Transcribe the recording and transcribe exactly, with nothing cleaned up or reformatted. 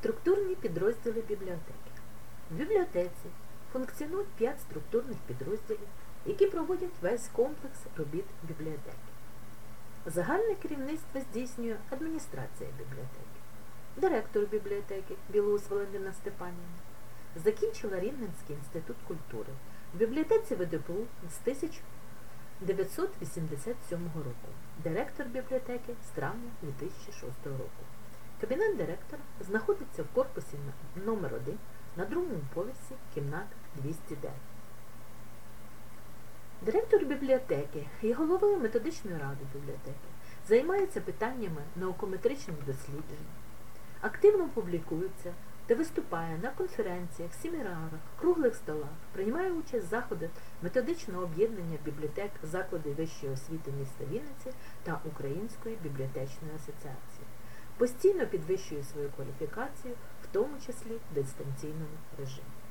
Структурні підрозділи бібліотеки. В бібліотеці функціонують п'ять структурних підрозділів, які проводять весь комплекс робіт бібліотеки. Загальне керівництво здійснює адміністрація бібліотеки. Директор бібліотеки Білоус Валентина Степанівна закінчила Рівненський інститут культури. В бібліотеці ВДПУ з тисяча дев'ятсот вісімдесят сьомого року. Директор бібліотеки з травня дві тисячі шостого року. Кабінет директора знаходиться в корпусі номер один на другому поверсі, кімната двісті дев'ять. Директор бібліотеки є головою методичної ради бібліотеки, займається питаннями наукометричних досліджень, активно публікується та виступає на конференціях, семінарах, круглих столах, приймає участь в заходах методичного об'єднання бібліотек закладів вищої освіти міста Вінниці та Української бібліотечної асоціації. Постійно підвищує свою кваліфікацію, в тому числі в дистанційному режимі.